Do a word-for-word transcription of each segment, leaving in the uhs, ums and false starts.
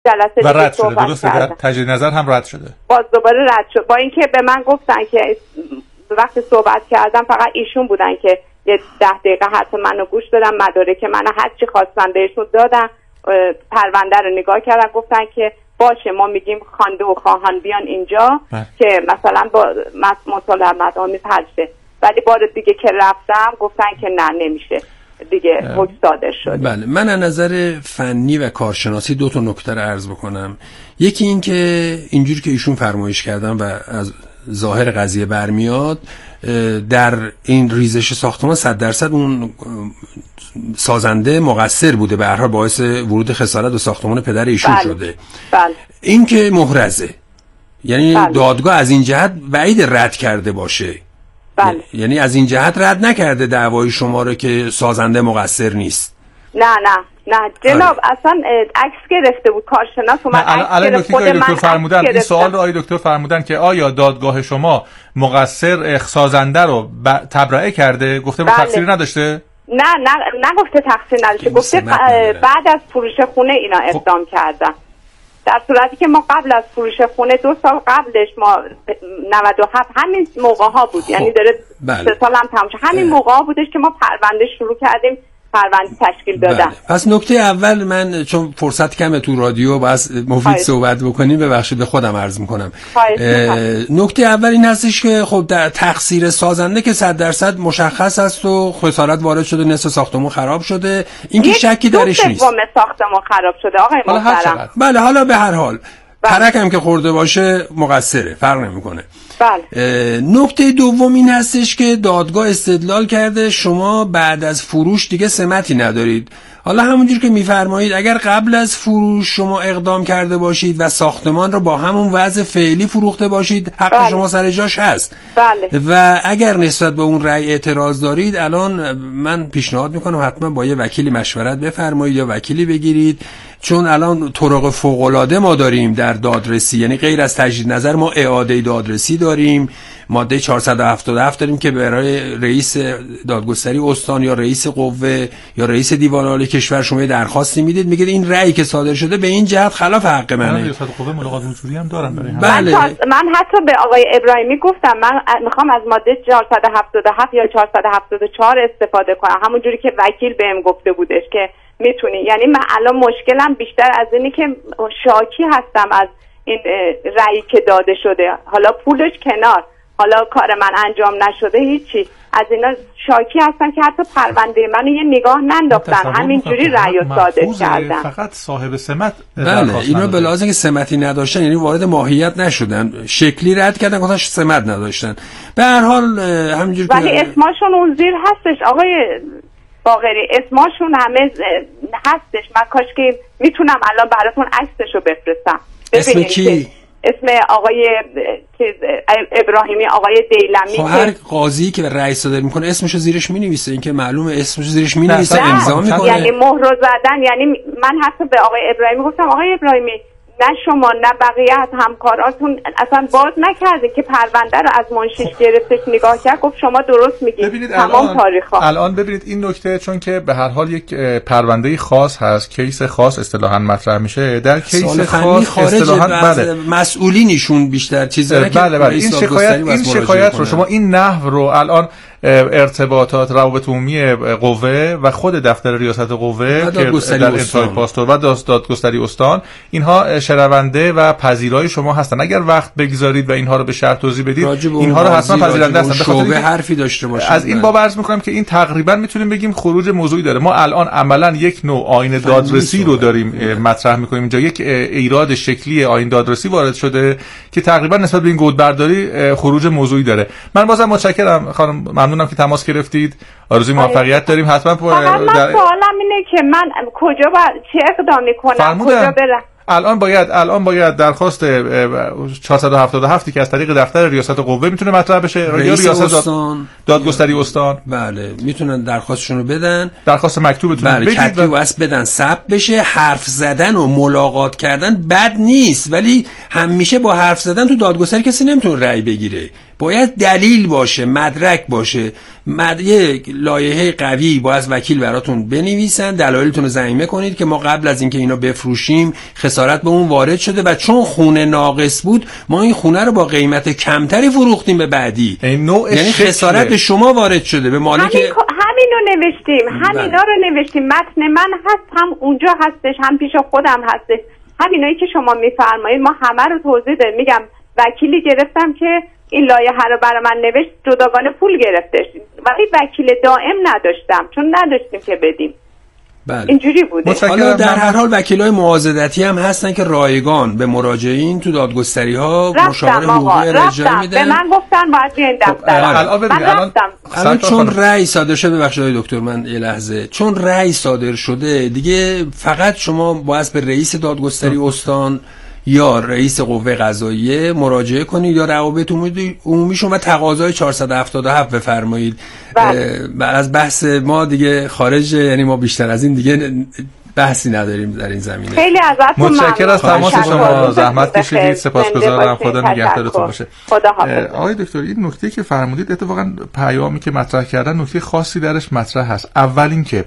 جلسه و رد شده، درسته؟ تجدید نظر هم رد شده. باز دوباره رد شد، با اینکه به من گفتن که وقتی صحبت کردم فقط ایشون بودن که یه ده دقیقه حرف منو گوش دادم، مدارک منو هر چی خواستن بهشون دادم، پرونده رو نگاه کردن، گفتن که باشه ما میگیم خوانده و خواهان بیان اینجا بله. که مثلا با مطالبات آمیز حل شه، ولی بار دیگه که رفتم گفتن که نه نمیشه دیگه، حکم صادر شد. بله، من از نظر فنی و کارشناسی دو تا نکته رو عرض بکنم. یکی این که اینجوری که ایشون فرمایش کردن و از ظاهر قضیه برمیاد، در این ریزش ساختمان صد درصد اون سازنده مقصر بوده، به هر حال باعث ورود خسارت به ساختمان پدر ایشون بله. شده. بله. این که محرزه، یعنی بله. دادگاه از این جهت بعید رد کرده باشه. بله. یعنی از این جهت رد نکرده دعوای شما رو که سازنده مقصر نیست. نه نه نه جناب، آره. اصلا عکس گرفته بود کارشناس اومد عکس گرفت. خود دکتر فرمودن این سوال رو آقای دکتر فرمودن که آیا دادگاه شما مقصر سازنده رو ب... تبرئه کرده؟ گفته بود بله. تقصیری نداشته؟ نه نه نگفته تقصیر نداشته، گفته بعد از فروش خونه اینا اقدام کردن، در صورتی که ما قبل از فروش خونه دو سال قبلش ما نود و هفت همین موقع ها بود، یعنی داره بله. سه سال هم تمام شد، همین موقع ها بودش که ما پرونده شروع کردیم، پرونده تشکیل دادن. بله. پس نکته اول، من چون فرصت کمه تو رادیو باز مفید صحبت بکنیم، ببخشید به خودم عرض میکنم. نکته اول این هستش که خب در تقصیر سازنده که صد درصد مشخص است و خسارت وارد شده، نصف ساختمون خراب شده، این که شکی درش نیست. دو سوم ساختمون خراب شده آقای محترم. بله، حالا به هر حال ترک هم که خورده باشه مقصره، فرق نمیکنه. بله. نکته دوم این هستش که دادگاه استدلال کرده شما بعد از فروش دیگه سمتی ندارید. حالا همونجور که میفرمایید اگر قبل از فروش شما اقدام کرده باشید و ساختمان رو با همون وضع فعلی فروخته باشید، حق بله. شما سر جاش هست. بله. و اگر نسبت به اون رأی اعتراض دارید، الان من پیشنهاد میکنم حتما با یه وکیلی مشورت بفرمایید یا وکیلی بگیرید، چون الان طرق فوق‌العاده ما داریم در دادرسی، یعنی غیر از تجدید نظر ما اعاده دادرسی داریم، ماده چهارصد و هفتاد و هفت داریم که برای رئیس دادگستری استان یا رئیس قوه یا رئیس دیوان عالی کشور شما درخواستی میدید، میگید این رأی که صادر شده به این جهت خلاف حق منه. رئیس قوه ملاقات حضوری هم دارن برای هم. بله. من, من حتی به آقای ابراهیمی گفتم من میخوام از ماده چهارصد و هفتاد و هفت یا چهارصد و هفتاد و چهار استفاده کنم، همونجوری که وکیل بهم گفته بودش که میتونی. یعنی من الان مشکلم بیشتر از اینی که شاکی هستم از این رأیی که داده شده، حالا پولش کنار، حالا کار من انجام نشده، هیچی، از اینا شاکی هستن که حتی پرونده منو یه نگاه ننداختن، همینجوری رأی رو صادر کردن. فقط صاحب سمت. بله، اینا به لحاظ اینکه سمتی نداشتن، یعنی وارد ماهیت نشدن، شکلی رد کردن، گفتن سمت نداشتن. به هر حال همینجوری ولی که اسمشون اون زیر هستش آقای باقری، اسمشون همه هستش. من کاش که میتونم الان براتون عکسشو بفرستم. اسم کی؟ اسم آقای ابراهیمی، آقای دیلمی. خب هر قاضی که رأی صادر میکنه اسمشو زیرش مینویسه، این که معلومه اسمشو زیرش مینویسه، امضا میکنه. یعنی مهر زدن. یعنی من حتی به آقای ابراهیمی گفتم آقای ابراهیمی نه شما نه بقیه از همکاراتون اصلا باز نکرده که پرونده رو از منشیش گرفتش نگاه کرد، گفت شما درست میگید تمام تاریخ ها. الان ببینید این نکته، چون که به هر حال یک پرونده خاص هست، کیس خاص اصطلاحاً مطرح میشه، در کیس خاص اصطلاحاً بله مسئولینشون بیشتر چیزا بله بله, بله. این شکایت این شکایت رو شما این نحو رو الان ارتباطات روابط عمومی قوه و خود دفتر ریاست قوه که در انتهای پاستور و دادگستری استان، اینها شنونده و پذیرای شما هستن. اگر وقت بگذارید و اینها رو به شرح توضیح بدید، اینها رو حتما پذیرنده هستن. به خاطر حرفی داشته باشید. از این باب عرض می‌کنم که این تقریبا میتونیم بگیم خروج موضوعی داره. ما الان عملاً یک نوع آیین دادرسی رو داریم مطرح می‌کنیم. اینجا یک ایراد شکلی آیین دادرسی وارد شده که تقریبا نسبت به این گودبرداری خروج موضوعی داره. من بازم متشکرم خانم، ممنونم که تماس گرفتید. آرزوی موفقیت داریم. حتما من در... سوالم اینه که من کجا باید چه اقدامی کنم، کجا برم؟ الان باید الان باید درخواست چهارصد و هفتاد و هفت که از طریق دفتر ریاست قوه میتونه مطرح بشه، یا ریاست استان دادگستری استان. بله، میتونن درخواستشون رو بدن، درخواست مکتوبتون بله، بدید و واسه بدن ثبت بشه. حرف زدن و ملاقات کردن بد نیست، ولی همیشه با حرف زدن تو دادگستری کسی نمیتونه رأی بگیره. باید دلیل باشه، مدرک باشه، مد... یک لایحه قوی با از وکیل براتون بنویسن، دلایلتون رو ضمیمه کنید که ما قبل از اینکه اینو بفروشیم خسارت به اون وارد شده و چون خونه ناقص بود ما این خونه رو با قیمت کمتری فروختیم به بعدی، یعنی خسارت به شما وارد شده، به مالک. همین همینو نوشتیم، همینا رو نوشتیم، متن من هست، هم اونجا هستش، هم پیش خودم هستش، همینایی که شما میفرمایید ما همه رو توضیح دادیم. میگم وکیلی گرفتم که این لایحه رو برای من نوشت، جداگانه پول گرفتش، ولی وکیل دائم نداشتم چون نداشتیم که بدیم. بله. اینجوری بوده. حالا در هر حال وکیلای معاضدتی هم هستن که رایگان به مراجعین تو دادگستری ها مشاوره حقوقی ارائه میدن. به من گفتن باید بیاین دفتر. من رفتم. الان چون رأی صادر شده، ببخشید دکتر من یه لحظه، چون رأی صادر شده دیگه فقط شما باید به رئیس دادگستری استان یا رئیس قوه قضاییه مراجعه کنید یا روابط عمومیشون و تقاضای چهارصد و هفتاد و هفت بفرمایید. از بحث ما دیگه خارج، یعنی ما بیشتر از این دیگه بحثی نداریم در این زمینه. خیلی ازتون متشکرم از تماس شما، زحمت کشیدید، سپاسگزارم، خدا نگهدارتون باشه. آقای دکتر این نکته که فرمودید اتفاقا پیامی که مطرح کردن نکته خاصی درش مطرح هست. اول اینکه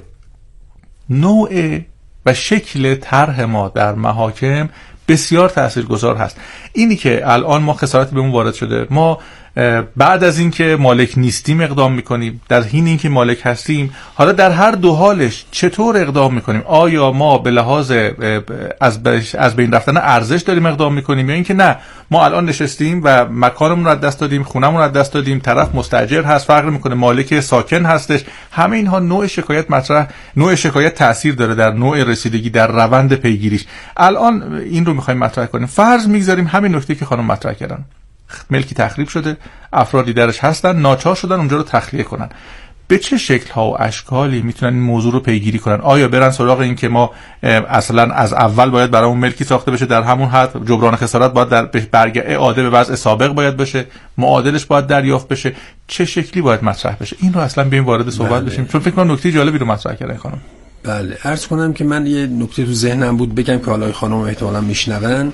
نوع و شکل طرح ما در محاکم بسیار تاثیرگذار هست. اینی که الان ما خسارتی بهمون وارد شده، ما بعد از اینکه مالک نیستیم اقدام میکنیم، در حین اینکه مالک هستیم، حالا در هر دو حالش چطور اقدام میکنیم؟ آیا ما به لحاظ از از بین رفتن ارزش داریم اقدام میکنیم یا اینکه نه ما الان نشستیم و مکانمون رو از دست دادیم، خونمون رو از دست دادیم، طرف مستاجر هست، فرق میکنه، مالک ساکن هستش. همه اینها نوع شکایت مطرح نوع شکایت تاثیر داره در نوع رسیدگی در روند پیگیریش. الان این رو میخوایم مطرح کنیم. فرض میگذاریم همین نکته که خانم مطرح کردن، ملکی تخریب شده، افرادی درش هستن، ناچار شدن اونجا رو تخلیه کنن. به چه شکل ها و اشکالی میتونن این موضوع رو پیگیری کنن؟ آیا برن سراغ این که ما اصلا از اول باید برامون ملکی ساخته بشه در همون حد، جبران خسارت باید در برگه اعاده به وضع سابق باید بشه، معادلش باید دریافت بشه، چه شکلی باید مطرح بشه؟ این رو اصلا بیایم وارد صحبت بله. بشیم، چون فکر کنم نکته جالبی رو مطرح کردن خانم. بله، عرض کنم که من یه نکته تو ذهنم بود بگم که حالا خانم احتمالاً میشنون.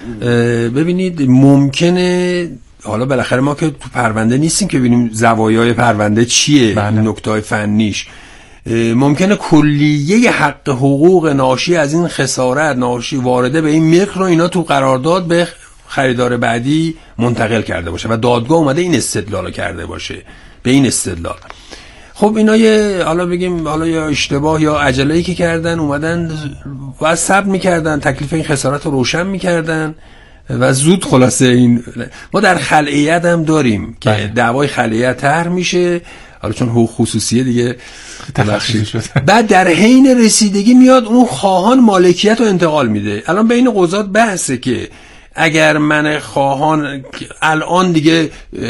ببینید ممکنه حالا بالاخره ما که تو پرونده نیستیم که ببینیم زوایای پرونده چیه، نکته‌های فنیش، ممکنه کلیه حق حقوق ناشی از این خسارت ناشی وارده به این ملک رو اینا تو قرارداد به خریدار بعدی منتقل کرده باشه و دادگاه اومده این استدلال کرده باشه به این استدلال. خب اینا یه حالا بگیم حالا یا اشتباه یا عجله‌ای که کردن، اومدن و صبر می‌کردن، تکلیف این خسارت رو روشن می‌کردن و زود خلاصه این ما در خلعیت هم داریم که باید. دعوای خلعیت طرح میشه، حالا چون حقوق خصوصیه دیگه تخصیص شده، بعد در حین رسیدگی میاد اون خواهان مالکیت رو انتقال میده. الان بین قضات بحثه که اگر من خواهان الان دیگه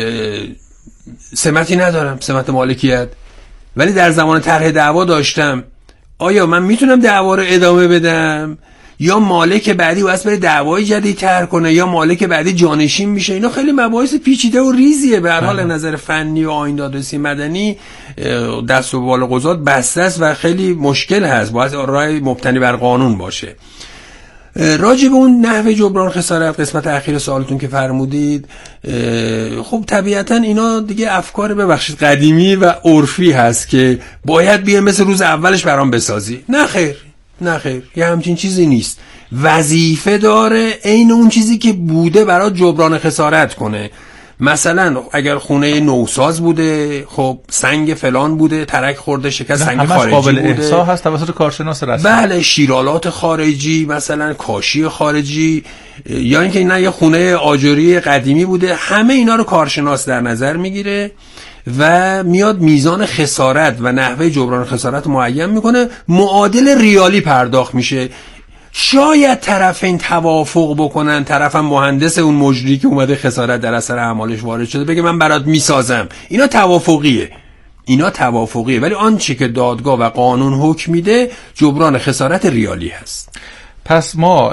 سمتی ندارم، سمت مالکیت، ولی در زمان طرح دعوا داشتم، آیا من میتونم دعوا رو ادامه بدم یا مالک بعدی واسه بره دعوای جدید طرح کنه یا مالک بعدی جانشین میشه؟ اینا خیلی مباحث پیچیده و ریزیه. به هر حال نظر فنی و آیین دادرسی مدنی دست و بال قضات بسته است و خیلی مشکل هست، باید رای مبتنی بر قانون باشه. راجع به اون نحوه جبران خسارت قسمت اخیر سوالتون که فرمودید، خب طبیعتا اینا دیگه افکار ببخشید قدیمی و عرفی هست که باید بیه مثل روز اولش برام بسازی. نه خیر، نه خیر، یه همچین چیزی نیست. وظیفه داره عین اون چیزی که بوده برای جبران خسارت کنه. مثلا اگر خونه نوساز بوده، خب سنگ فلان بوده، ترک خورده، شکست سنگ خارجی قابل بوده، احصا هست توسط کارشناس رسمی. بله، شیرالات خارجی، مثلا کاشی خارجی، یا اینکه نه یه خونه آجری قدیمی بوده، همه اینا رو کارشناس در نظر میگیره و میاد میزان خسارت و نحوه جبران خسارت معین میکنه، معادل ریالی پرداخت میشه. شاید طرفین توافق بکنن، طرفم مهندس اون مجری که اومده خسارت در اثر اعمالش وارد شده بگه من برات میسازم، اینا توافقیه، اینا توافقیه، ولی آنچه که دادگاه و قانون حکم میده جبران خسارت ریالی هست. پس ما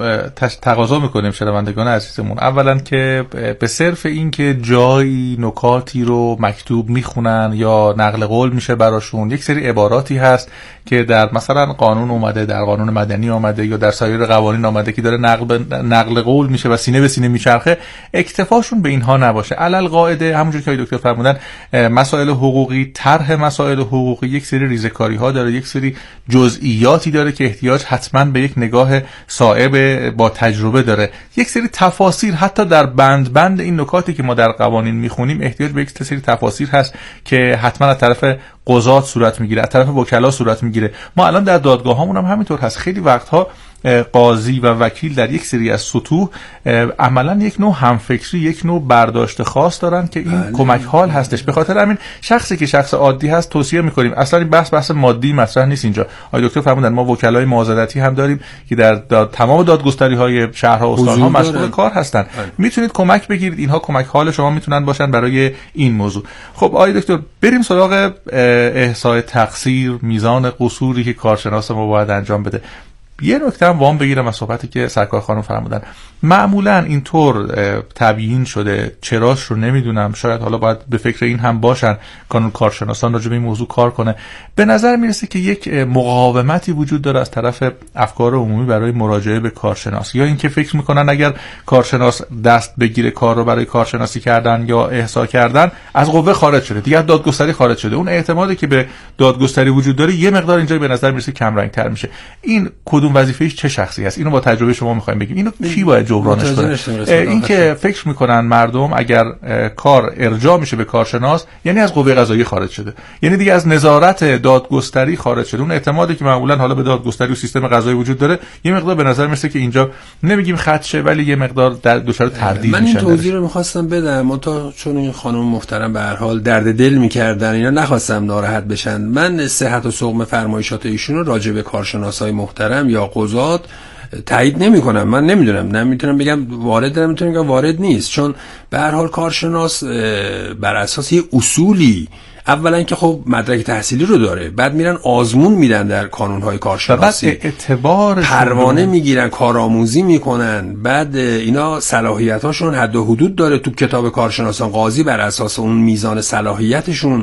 تقاضا میکنیم شنوندگان عزیزمون اولا که به صرف این که جایی نکاتی رو مکتوب میخونن یا نقل قول میشه براشون، یک سری عباراتی هست که در مثلا قانون اومده، در قانون مدنی اومده یا در سایر قوانین اومده که داره نقل نقل قول میشه و سینه به سینه میچرخه، اکتفاشون به اینها نباشه. علل قاعده همونجوری که دکتر فرمودن مسائل حقوقی، طرح مسائل حقوقی یک سری ریزکاری ها داره، یک سری جزئیاتی داره که احتیاج حتما به یک نگاه صائب با تجربه داره. یک سری تفاسیر حتی در بند بند این نکاتی که ما در قوانین میخونیم احتیاج به یک سری تفاسیر هست که حتما از طرف قضات صورت میگیره، از طرف وکلا صورت میگیره. ما الان در دادگاهامون هم همینطور هست. خیلی وقتها قاضی و وکیل در یک سری از سطوح عملا یک نوع همفکری، یک نوع برداشت خاص دارن که این کمک حال هستش. به خاطر همین شخصی که شخص عادی هست توصیه میکنیم اصلا این بحث بحث مادی مطرح نیست اینجا. آقای دکتر فرمودن ما وکلای معاضدتی هم داریم که در داد تمام دادگستری های شهرها و استان‌ها مسئول کار هستن. میتونید کمک بگیرید، اینها کمک حال شما میتونن باشن برای این موضوع. خب آقای دکتر بریم سراغ احصای تقصیر، میزان قصوری که کارشناس ما باید انجام بده. یه نکته هم وام بگیرم از صحبتی که سرکار خانم فرمودن. معمولا اینطور تبیین شده، چراش رو نمیدونم، شاید حالا باید به فکر این هم باشن قانون کارشناسان راجع به این موضوع کار کنه. به نظر میرسه که یک مقاومتی وجود داره از طرف افکار عمومی برای مراجعه به کارشناس، یا اینکه فکر میکنن اگر کارشناس دست بگیره کار رو برای کارشناسی کردن یا احصا کردن از قوه خارج شده، دیگه دادگستری خارج شده. اون اعتمادی که به دادگستری وجود داره یه مقدار اینجا به نظر میرسه کم رنگ تر میشه. این کدوم وظیفه‌اش چه شخصی هست؟ اینو با تجربه شما میخوایم بگیم. اینو کی باید جبرانش کنه؟ این که فکر میکنن مردم اگر کار ارجاع میشه به کارشناس یعنی از قوه قضاییه خارج شده، یعنی دیگه از نظارت دادگستری خارج شده. اون اعتمادی که معمولا حالا به دادگستری و سیستم قضایی وجود داره یه مقدار به نظر میرسه که اینجا نمیگیم خدشه، ولی یه مقدار در دچار تردید میشن. من این توضیح رو میخواستم بدم، منتها چون این خانم محترم به هر حال درد دل میکردن اینا نخواستم ناراحت بشن. من صحت و سقم فرمایشات ایشون رو راجع به کارشناسای محترم یا قضات تایید نمی کنم. من نمیدونم، نمیتونم بگم وارد، نمیتونم بگم وارد نیست، چون به هر حال کارشناس بر اساس یه اصولی اولا که خب مدرک تحصیلی رو داره، بعد میرن آزمون میدن در کانونهای کارشناسی، بعد اعتبار پروانه میگیرن، کارآموزی میکنن، بعد اینا صلاحیتاشون حد و حدود داره تو کتاب کارشناسان. قاضی بر اساس اون میزان صلاحیتشون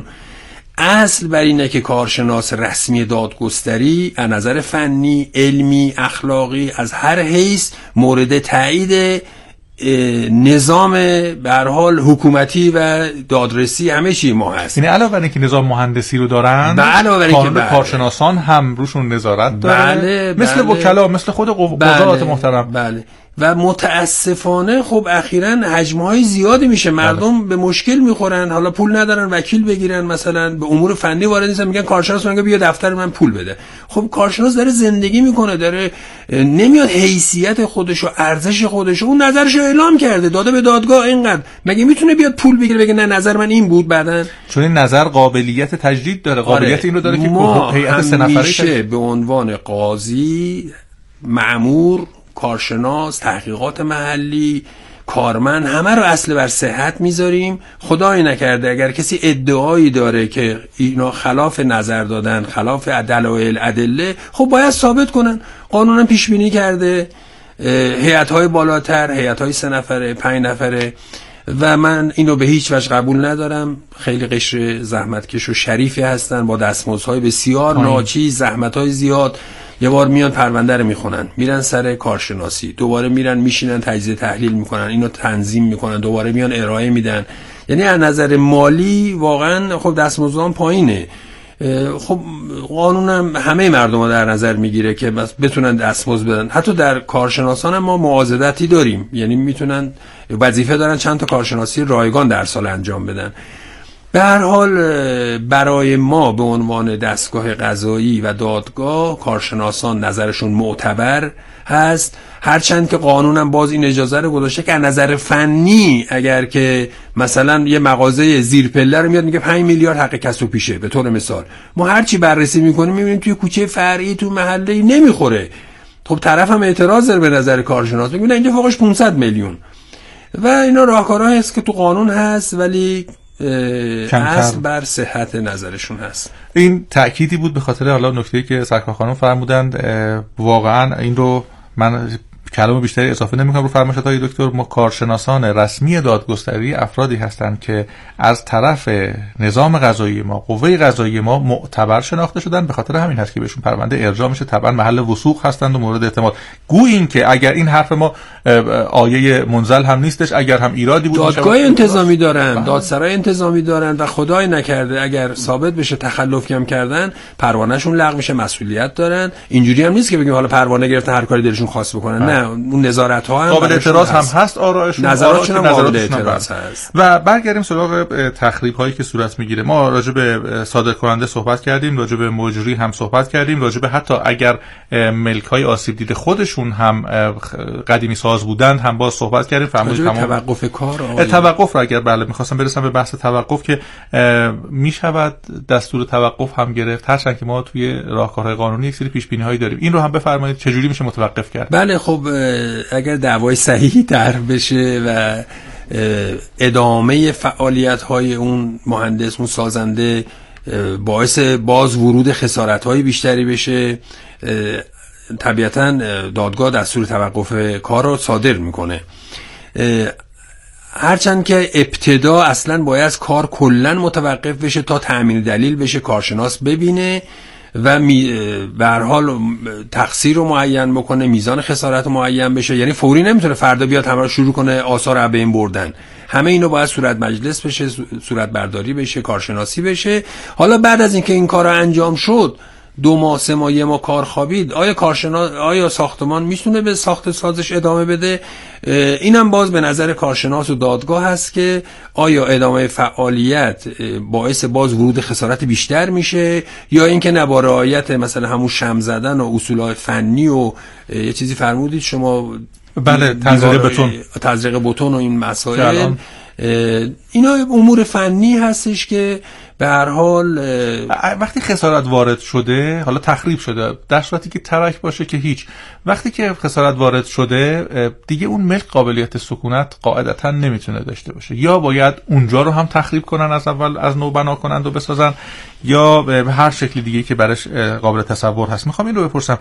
اصل بر اینه که کارشناس رسمی دادگستری از نظر فنی، علمی، اخلاقی از هر حیث مورد تایید نظام به هر حال حکومتی و دادرسی همه چی ما هست. یعنی علاوه بر اینکه نظام مهندسی رو دارن، علاوه بر اینکه کارشناسان هم روشون نظارت داره، بله، مثل بله، وکلا، مثل خود قضات بله، محترم. بله. و متاسفانه خب اخیراً حجم‌های زیادی میشه، مردم بله. به مشکل میخورن، حالا پول ندارن وکیل بگیرن، مثلا به امور فنی وارد نیستن، میگن کارشناس میگه بیا دفتر من پول بده. خب کارشناس داره زندگی میکنه، داره نمیاد حیثیت خودشو، ارزش خودشو، اون نظرشو اعلام کرده، داده به دادگاه اینقدر، مگه میتونه بیاد پول بگیره بگه نه نظر من این بود بعدن؟ چون این نظر قابلیت تجدید داره، قابلیت آره. این رو داره که هیئت سه نفره به عنوان قاضی، مأمور، کارشناس، تحقیقات محلی، کارمند، همه رو اصل بر صحت میذاریم. خدای نکرده اگر کسی ادعایی داره که اینا خلاف نظر دادن، خلاف دلایل ادله، خب باید ثابت کنن. قانون پیش بینی کرده هیئت‌های بالاتر، هیئت‌های سه نفره، پنج نفره، و من اینو به هیچ وجه قبول ندارم. خیلی قشر زحمتکش و شریفی هستن با دستمزدهای بسیار ناچیز، زحمت‌های زیاد. یه بار میان پرونده رو میخونن، میرن سر کارشناسی، دوباره میرن میشینن تجزیه تحلیل میکنن، اینو تنظیم میکنن، دوباره میان ارائه میدن. یعنی از نظر مالی واقعا خب دستمزدان پایینه. خب قانونم همه مردم رو در نظر میگیره که بس بتونن دستمزد بدن. حتی در کارشناسان ما معاضدتی داریم، یعنی میتونن وظیفه دارن چند تا کارشناسی رایگان در سال انجام بدن. به هر حال برای ما به عنوان دستگاه قضایی و دادگاه کارشناسان نظرشون معتبر هست، هرچند که قانونم باز این اجازه رو گذاشته که از نظر فنی اگر که مثلا یه مغازه زیر پله رو میاد میگه پنج میلیارد حق کسب و پیشه به طور مثال، ما هرچی بررسی میکنیم میبینیم توی کوچه فرعی تو محله نمیخوره. خب طرف هم اعتراض داره به نظر کارشناس، میگه اینجا فوقش پانصد میلیون و اینا راهکارهایی است که تو قانون هست ولی اصل بر صحت نظرشون هست. این تأکیدی بود به خاطر حالا نکته‌ای که سرکار خانم فرمودند. واقعا این رو من کلام بیشتری اضافه نمی‌کنم رو فرمایشات های دکتر. ما کارشناسان رسمی دادگستری افرادی هستند که از طرف نظام قضایی ما، قوه قضایی ما معتبر شناخته شدن. به خاطر همین هست که بهشون پرونده ارجاع میشه، طبعا محل وثوق هستند و مورد اعتماد. گویا این که اگر این حرف ما آیه منزل هم نیستش، اگر هم ایرادی بود، دادگاه انتظامی دارن، دادسرای انتظامی دارن و خدای نکرده اگر ثابت بشه تخلف کم کردن، پروانهشون لغو میشه، مسئولیت دارن. اینجوری هم نیست که بگیم حالا پروانه گرفتن هر کاری دلشون خواست بکنن. نه، اون نظارت ها هم قابل اعتراض هم هست، آرایشون نظراتشون هم قابل اعتراض هست. و برگردیم سراغ تخریب هایی که صورت میگیره. ما راجع به صادر کننده صحبت کردیم، راجع به مجری هم صحبت کردیم، راجع به حتی اگر ملک های آسیب دیده خودشون هم قدیمی ساز بودند هم باز صحبت کردیم. فرمودید تمام توقف کار آقای. توقف رو اگر بله می‌خواستم برسم به بحث توقف که میشود دستور توقف هم گرفت، هرچند که ما توی راهکارهای قانونی یک سری پیش بینی‌هایی داریم. این رو هم بفرمایید چجوری میشه متوقف کرد؟ بله خب اگر دعوای صحیحی طرح بشه و ادامه فعالیت‌های اون مهندس، اون سازنده باعث باز ورود خسارت‌های بیشتری بشه، طبیعتاً دادگاه دستور توقف کار رو صادر میکنه. هرچند که ابتدا اصلا باید کار کلن متوقف بشه تا تأمین دلیل بشه، کارشناس ببینه و به هر حال تقصیر رو معین بکنه، میزان خسارت رو معین بشه. یعنی فوری نمیتونه فردا بیاد همه رو شروع کنه آثار از بین بردن. همه اینو باید صورت مجلس بشه، صورت برداری بشه، کارشناسی بشه. حالا بعد از اینکه این کار انجام شد، دو ماه سه ماه یه ماه کار خوابید، آیا کارشناس، آیا ساختمان میتونه به ساخت سازش ادامه بده؟ اینم باز به نظر کارشناس و دادگاه هست که آیا ادامه فعالیت باعث باز ورود خسارت بیشتر میشه یا اینکه نه با رعایت مثلا همون شم زدن و اصولهای فنی و یه چیزی فرمودید شما، بله، تزریق بتون تزریق بتون و این مسائل، اینا امور فنی هستش که به هر حال وقتی خسارت وارد شده، حالا تخریب شده، در صورتی که ترک باشه که هیچ، وقتی که خسارت وارد شده دیگه اون ملک قابلیت سکونت قاعدتا نمیتونه داشته باشه. یا باید اونجا رو هم تخریب کنن، از اول از نو بنا کنن و بسازن، یا به هر شکل دیگه که برش قابل تصور هست. میخوام این رو بپرسم،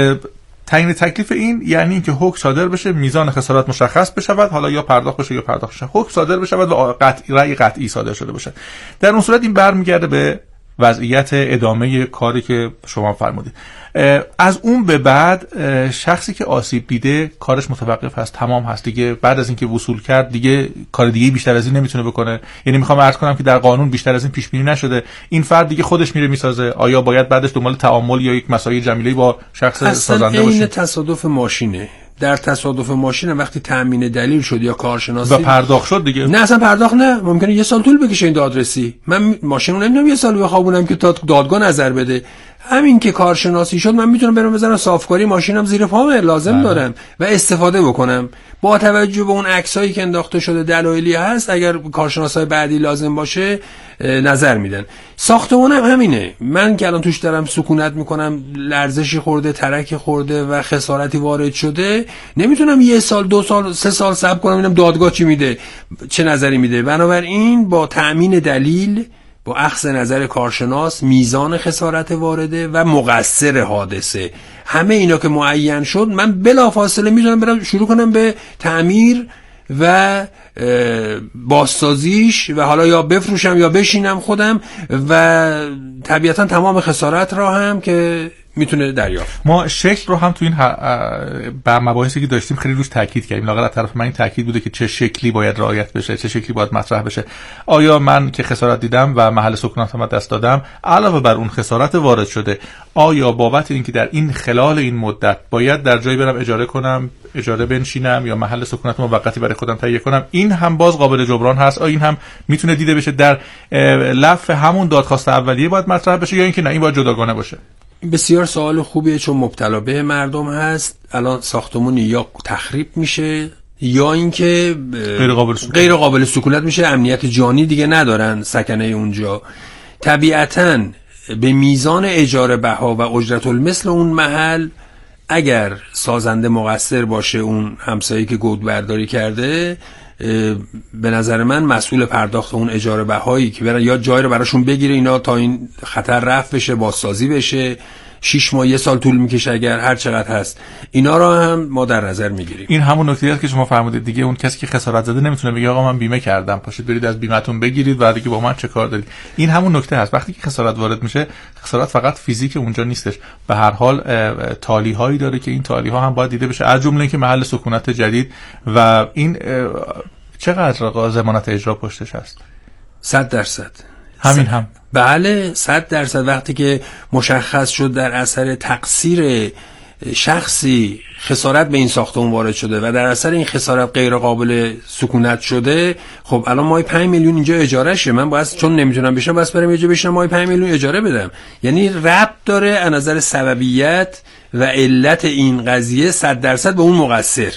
تعیین تکلیف این یعنی اینکه حکم صادر بشه، میزان خسارت مشخص بشود، حالا یا پرداخت بشه یا پرداخت بشه، حکم صادر بشود و قطعی رأی قطعی صادر شده باشه. در اون صورت این برمیگرده به وضعیت ادامه کاری که شما فرمودید. از اون به بعد شخصی که آسیب دیده کارش متوقف هست، تمام هست دیگه. بعد از اینکه وصول کرد دیگه کار دیگه بیشتر از این نمیتونه بکنه. یعنی میخوام عرض کنم که در قانون بیشتر از این پیش بینی نشده. این فرد دیگه خودش میره میسازه. آیا باید بعدش دنبال تعامل یا یک مسائل جمیله با شخص سازنده باشه؟ این تصادف ماشینه. در تصادف ماشین وقتی تامین دلیل شد یا کارشناسی و پرداخت شد دیگه، نه اصلا پرداخت نه، ممکنه یه سال طول بکشه این دادرسی. من ماشین رو نمیدونم یه سال بخوابونم که تا دادگاه نظر بده. همین که کارشناسی شد من میتونم برم بزنم صافکاری ماشینم زیر پامه، لازم بله. دارم و استفاده بکنم با توجه به اون عکسایی که انداخته شده، دلایلی هست، اگر کارشناسای بعدی لازم باشه نظر میدن. ساختمان هم همینه. من که الان توش دارم سکونت میکنم، لرزشی خورده، ترکی خورده و خسارتی وارد شده، نمیتونم یه سال دو سال سه سال صبر کنم ببینم دادگاه چی میده، چه نظری میده. بنابراین با تأمین دلیل، با اخذ نظر کارشناس، میزان خسارت وارده و مقصر حادثه، همه اینا که معین شد، من بلافاصله میتونم برم شروع کنم به تعمیر و بازسازیش و حالا یا بفروشم یا بشینم خودم و طبیعتا تمام خسارت را هم که میتونه دریافت. ما شکل رو هم تو این بر مباحثی که داشتیم خیلی روش تاکید کردیم. لااقل از طرف من این تاکید بوده که چه شکلی باید رعایت بشه، چه شکلی باید مطرح بشه. آیا من که خسارت دیدم و محل سکونتم دست دادم، علاوه بر اون خسارت وارد شده، آیا بابت اینکه در این خلال این مدت باید در جایی برم اجاره کنم، اجاره بنشینم یا محل سکونت موقتی برای خودم تهیه کنم، این هم باز قابل جبران هست؟ آیا این هم میتونه دیده بشه در لفظ همون دادخواست اولیه باید مطرح بشه یا اینکه نه این باید جداگانه باشه؟ بسیار سوال خوبیه، چون مبتلا به مردم هست. الان ساختمونی یا تخریب میشه یا اینکه غیر قابل سکونت. غیر قابل سکونت میشه، امنیت جانی دیگه ندارن سکنه اونجا. طبیعتاً به میزان اجاره بها و اجرت المثل اون محل، اگر سازنده مقصر باشه، اون همسایه‌ای که گود برداری کرده، به نظر من مسئول پرداخت اون اجاره بهایی که برن یا جای رو براشون بگیره اینا تا این خطر رفع بشه، بازسازی بشه، شش ماه، یه سال طول میکشه اگر هر چقدر هست. اینا رو هم ما در نظر میگیریم. این همون نکته است که شما فرمودید دیگه، اون کسی که خسارت زده نمیتونه بگه آقا من بیمه کردم، پاشید برید از بیمه‌تون بگیرید و دیگه با من چه کار دارید. این همون نکته هست. وقتی که خسارت وارد میشه، خسارت فقط فیزیک اونجا نیستش، به هر حال تالی هایی داره که این تالی ها هم باید دیده بشه، از جمله اینکه محل سکونت جدید و این چقدر ضمانت اجرا پشتش هست. صد درصد همین هم بله صد درصد. وقتی که مشخص شد در اثر تقصیر شخصی خسارت به این ساختمون وارد شده و در اثر این خسارت غیر قابل سکونت شده، خب الان ماهی پنج میلیون اینجا اجاره شه، من باید چون نمیتونم بشم بس برم اینجا بشم ماهی پنج میلیون اجاره بدم. یعنی ربط داره از نظر سببیت و علت این قضیه صد درصد به اون مقصر.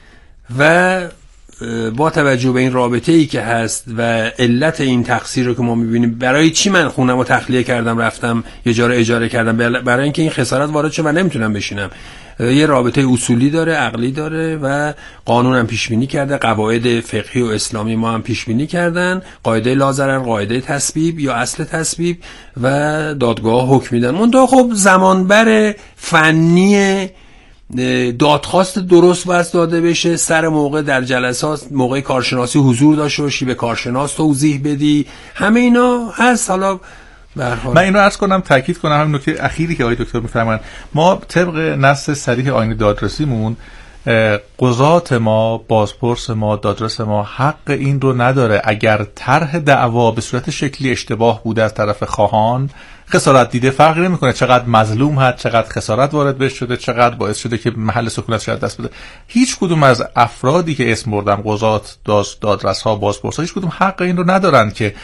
و با توجه به این رابطه ای که هست و علت این تقصیر رو که ما میبینیم، برای چی من خونم رو تخلیه کردم رفتم یه جا رو اجاره کردم؟ برای اینکه این خسارت وارد شه و نمیتونم بشینم. یه رابطه اصولی داره، عقلی داره و قانون هم پیش بینی کرده، قواعد فقهی و اسلامی ما هم پیش بینی کردن، قاعده لاضرر، قاعده تسبیب یا اصل تسبیب و دادگاه حکم میدن. منتها خب زمانبر فنی دادخواست درست باید داده بشه، سر موقع در جلسات موقع کارشناسی حضور داشته باشی، به کارشناس توضیح بدی، همه اینا هست. حالا من اینو عرض کنم، تاکید کنم همین نکته اخیری که آقای دکتر میفرمایند، ما طبق نص صریح آیین دادرسیمون قضات ما، بازپرس ما، دادرس ما حق این رو نداره اگر طرح دعوا به صورت شکلی اشتباه بوده از طرف خواهان، خسارت دیده، فرقی نمیکنه چقدر مظلوم هست، چقدر خسارت وارد بهش شده، چقدر باعث شده که محل سکونت شاید دست بده، هیچ کدوم از افرادی که اسم بردم، قضات، دادرس ها، بازپرس ها، هیچ کدوم حق این رو ندارن که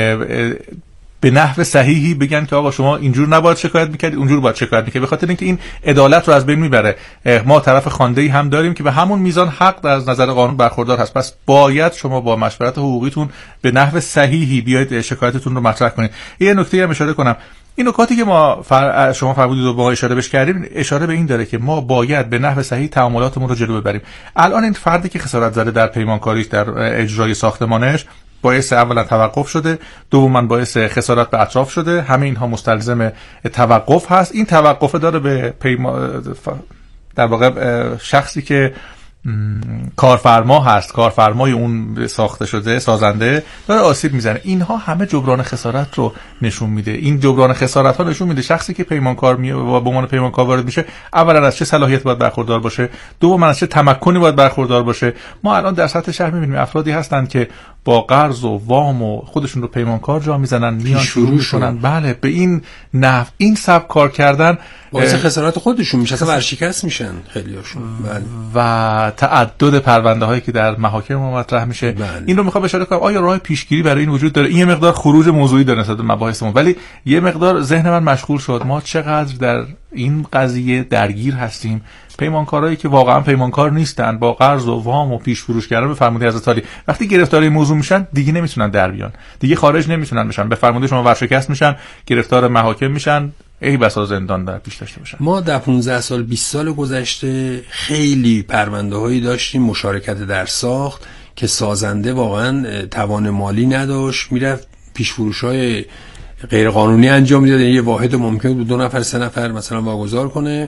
به نحو صحیحی بگن که آقا شما اینجور نباید شکایت میکردید، اونجور باید شکایت میکردید، به خاطر اینکه این عدالت رو از بین میبره. ما طرف خوانده‌ای هم داریم که به همون میزان حق از نظر قانون برخوردار هست، پس باید شما با مشورت حقوقیتون به نحو صحیحی بیاید شکایتتون رو مطرح کنید. یه نکته هم اشاره کنم، این نکاتی که ما فر... شما فرمودید و با اشاره بهش کردیم، اشاره به این داره که ما باید به نحو صحیح تعاملاتمون رو جلو ببریم. الان این فردی که خسارت زده در پیمانکاری، در اجرای ساختمانش، باعث اولا توقف شده، دوما باعث خسارت به اطراف شده، همه اینها مستلزم توقف هست. این توقف داره به پیما... در واقع شخصی که کارفرما هست، کارفرمای اون ساخته شده، سازنده، داره آسیب میزنه. اینها همه جبران خسارت رو نشون میده. این جبران خسارت ها نشون میده شخصی که پیمانکار می و به عنوان پیمانکار وارد میشه، اولا از چه صلاحیت باید برخوردار باشه، دوما از چه تمکنی باید برخوردار باشه. ما الان در سطح شهر میبینیم افرادی هستند که با قرض و وام و خودشون رو پیمانکار جا میزنن، میان شروع میکنن بله به این نحو این سبک کار کردن، باعث خسارت خودشون میشه، اصلا ورشکست میشن خیلیاشون. بله. و تعدد پرونده هایی که در محاکم مطرح میشه. بله. این رو میخوام اشاره کنم، آیا راه پیشگیری برای این وجود داره؟ این یه مقدار خروج موضوعی داره نسبت به مباحثمون، ولی یه مقدار ذهن من مشغول شد. ما چقدر در این قضیه درگیر هستیم. پیمانکارایی که واقعا پیمانکار نیستن، با قرض و وام و پیش فروش کردن به فرموده حضرت عالی، وقتی گرفتار این موضوع میشن دیگه نمیتونن در بیان، دیگه خارج نمیتونن بشن، به فرموده شما ورشکست میشن، گرفتار محاکم میشن، ای بسا زندان در پیش داشته باشن. ما در پانزده سال بیست سال گذشته خیلی پرونده هایی داشتیم مشارکت در ساخت که سازنده واقعا توان مالی نداشت، میرفت پیش فروش های غیر قانونی انجام میداد، یه واحد ممکن بود دو نفر سه نفر مثلا واگذار کنه،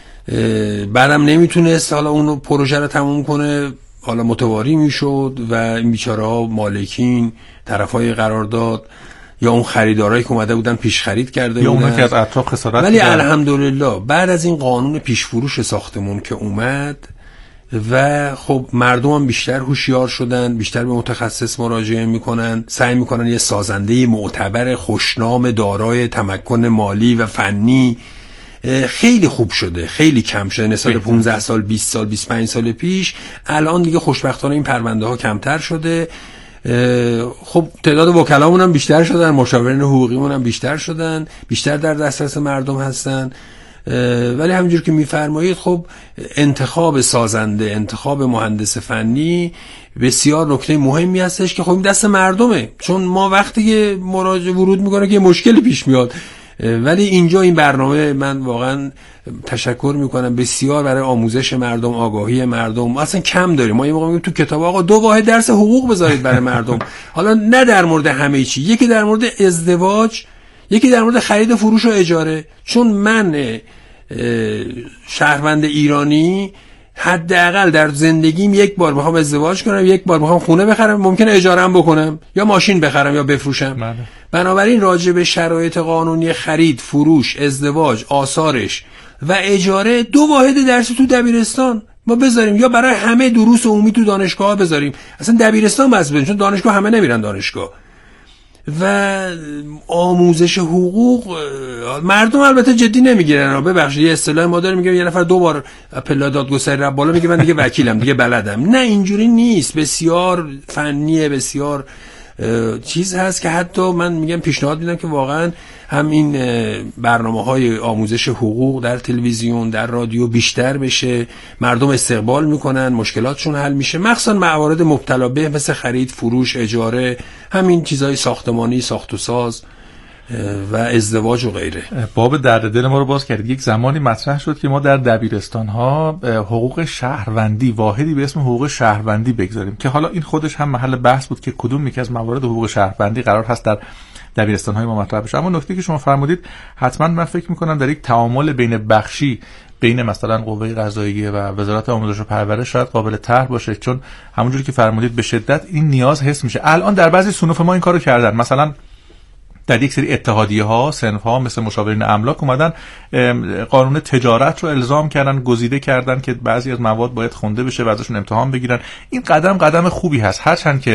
بعدم نمیتونست حالا اون پروژه رو تموم کنه، حالا متواری میشد و این بیچاره ها مالکین، طرفای قرارداد یا اون خریدارایی که اومده بودن پیش خرید کرده یا بودن، اون که از اطراف خسارت. ولی الحمدلله بعد از این قانون پیش فروش ساختمون که اومد و خب مردم هم بیشتر هوشیار شدن، بیشتر به متخصص مراجعه میکنن، سعی میکنن یه سازنده معتبر خوشنام دارای تمکن مالی و فنی. خیلی خوب شده، خیلی کم شده نسبت پانزده سال بیست سال بیست و پنج سال پیش. الان دیگه خوشبختانه این پرونده ها کمتر شده. خب تعداد وکلامون هم بیشتر شدن، مشاورین حقوقیمون هم بیشتر شدن، بیشتر در دسترس مردم هستن. ولی همونجور که میفرمایید خب انتخاب سازنده، انتخاب مهندس فنی بسیار نکته مهمی هستش که خب دست مردمه، چون ما وقتی مراجعه ورود میکنه که مشکلی پیش میاد. ولی اینجا این برنامه من واقعا تشکر میکنم بسیار برای آموزش مردم، آگاهی مردم. اصلا کم داریم، ما یه موقع میگیم تو کتاب آقا دو واحد درس حقوق بذارید برای مردم، حالا نه در مورد همه چی، یکی در مورد ازدواج، یکی در مورد خرید و فروش و اجاره. چون من شهروند ایرانی حداقل در زندگیم یک بار بخوام ازدواج کنم، یک بار بخوام خونه بخرم، ممکنه اجاره هم بکنم یا ماشین بخرم یا بفروشم. بله. بنابراین راجع به شرایط قانونی خرید، فروش، ازدواج، آثارش و اجاره دو واحد درسی تو دبیرستان ما بذاریم، یا برای همه دروس عمومی تو دانشگاه بذاریم. اصلا دبیرستان بس بدیم، چون دانشگاه همه نمیرن دانشگاه. و آموزش حقوق مردم البته جدی نمیگیرن. ببخشید یه اصطلاح ما داریم میگه یه نفر دو بار پله دادگستری رفت بالا میگه من دیگه وکیلم، دیگه بلدم. نه اینجوری نیست. بسیار فنیه، بسیار چیز هست که حتی من میگم پیشنهاد میدم که واقعا همین برنامه‌های آموزش حقوق در تلویزیون، در رادیو بیشتر بشه. مردم استقبال میکنن، مشکلاتشون حل میشه، مخصوصا موارد مبتلا به مثل خرید، فروش، اجاره، همین چیزای ساختمانی، ساخت و ساز و ازدواج و غیره. باب درد دل ما رو باز کرد. یک زمانی مطرح شد که ما در دبیرستان‌ها حقوق شهروندی، واحدی به اسم حقوق شهروندی بگذاریم، که حالا این خودش هم محل بحث بود که کدوم یکی از موارد حقوق شهروندی قرار هست در دبیرستان‌های ما مطرح بشه. اما نکته که شما فرمودید حتما من فکر می‌کنم در یک تعامل بین بخشی بین مثلا قوه قضاییه و وزارت آموزش و پرورش شاید قابل طرح باشه، چون همونجوری که فرمودید به شدت این نیاز حس میشه. الان در بعضی صنوف ما این کارو کردن. مثلا در یک سری اتحادیه ها، صنف ها مثل مشاورین املاک اومدن قانون تجارت رو الزام کردن، گزیده کردن که بعضی از مواد باید خونده بشه و ازشون امتحان بگیرن. این قدم قدم خوبی هست، هرچند که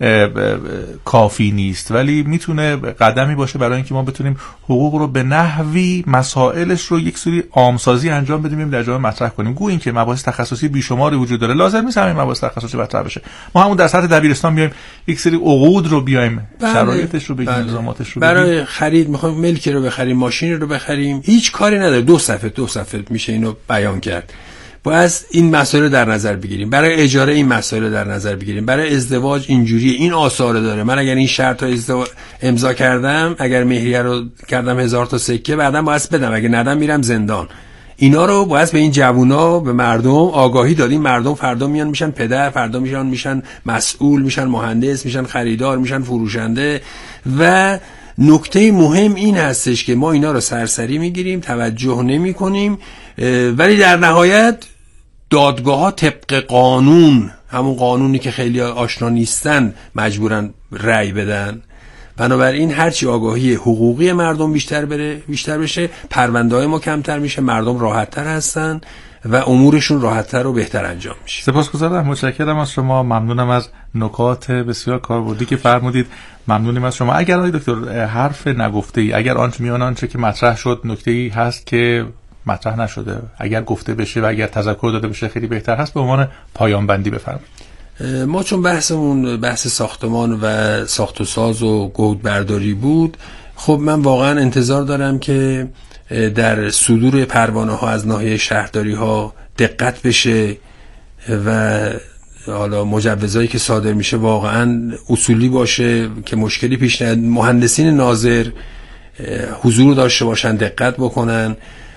کافی نیست، ولی میتونه قدمی باشه برای اینکه ما بتونیم حقوق رو به نحوی مسائلش رو یک سری عامسازی انجام بدیم، در جامعه مطرح کنیم. گویا اینکه مباحث تخصصی بیشماری وجود داره، لازم نیست همین مباحث تخصصی مطرح بشه. ما همون در سطح دبیرستان بیایم یک سری عقود رو بیایم بله. شرایطش رو بگیم، الزاماتش رو بگیم. برای خرید میخوایم ملکی رو بخریم، ماشین رو بخریم، هیچ کاری نداره. دو صفحه دو صفحه میشه اینو بیان کرد. باید این مسائل در نظر بگیریم. برای اجاره این مسائل در نظر بگیریم. برای ازدواج اینجوری این آثار داره. من اگر این شرط رو ازدواج امضا کردم، اگر مهریه رو کردم هزار تا سکه، بعداً باید بدم، اگه ندم میرم زندان. اینا رو باید به این جوونا، به مردم آگاهی دادیم. مردم فردا میان میشن پدر، فردا میشن میشن مسئول، میشن مهندس، میشن خریدار، میشن فروشنده. و نکته مهم این هستش که ما اینا رو سرسری میگیریم، توجه نمی کنیم، ولی در نهایت دادگاه ها طبق قانون، همون قانونی که خیلی آشنا نیستن، مجبورن رأی بدن. بنابراین هرچی آگاهی حقوقی مردم بیشتر بره، بیشتر بشه، پرونده های ما کمتر میشه، مردم راحت تر هستن و امورشون راحت‌تر و بهتر انجام میشه. سپاسگزارم، متشکرم از شما، ممنونم از نکات بسیار کاربردی که فرمودید. ممنونیم از شما. اگر آقای دکتر حرف نگفته‌ای، اگر آنچه میان آنچه که مطرح شد نکته‌ای هست که مطرح نشده، اگر گفته بشه و اگر تذکر داده بشه خیلی بهتر هست، به عنوان پایان بندی بفرمایید. ما چون بحثمون بحث ساختمان و ساخت و ساز و گودبرداری بود، خب من واقعا انتظار دارم که در صدور پروانه ها از ناحیه شهرداری ها دقت بشه و حالا مجوزایی که صادر میشه واقعا اصولی باشه که مشکلی پیش نیاد. مهندسین ناظر حضور داشته باشن، دقت بکنن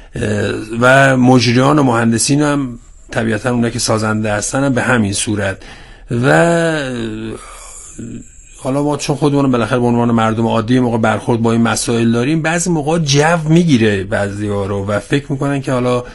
و مجریان و مهندسین هم طبیعتا اونها که سازنده هستن هم به همین صورت. و حالا ما چون خودمون بالاخره به عنوان مردم عادی موقع برخورد با این مسائل داریم، بعضی موقع جو میگیره بعضی‌ها رو و فکر میکنن که حالا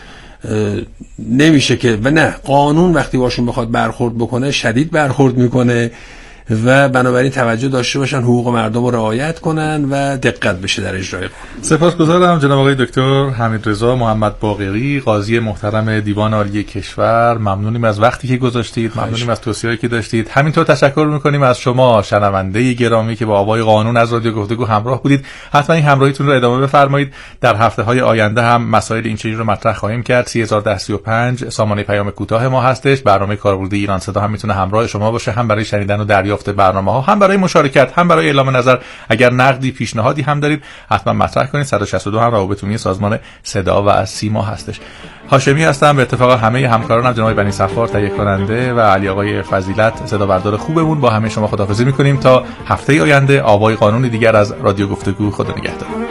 نمیشه که، و نه، قانون وقتی باشون بخواد برخورد بکنه شدید برخورد میکنه و بنابراین توجه داشته باشن، حقوق مردم رو رعایت کنن و دقت بشه در اجرای قانون. سپاسگزارم جناب آقای دکتر حمیدرضا محمد باقری، قاضی محترم دیوان عالی کشور. ممنونیم از وقتی که گذاشتید، ممنونیم از توصیه‌ای که داشتید. همینطور تشکر می‌کنیم از شما شنونده گرامی که با آوای قانون از رادیو گفتگو همراه بودید. حتما این همراهیتون رو ادامه بفرمایید. در هفته‌های آینده هم مسائل این چنین رو مطرح خواهیم کرد. سه هزار و ده سی و پنج سامانه پیام کوتاه ما هستش. برنامه کاربردی ایران صدا هم میتونه همراه شما باشه، هم برای شنیدن و دریافت برنامه‌ها، هم برای مشارکت، هم برای اعلام نظر. اگر نقدی، پیشنهادی هم دارید حتما مطرح کنید. صد و شصت و دو هم روابط عمومی سازمان صدا و سیما هستش. هاشمی هستم. به اتفاق همه همکارانم جناب بنی صفار تهیه کننده و علی آقای فضیلت صدا بردار خوبمون، با همه شما خداحافظی می‌کنیم تا هفته آینده. آوای قانون دیگر از رادیو گفتگو. خدا نگهدار.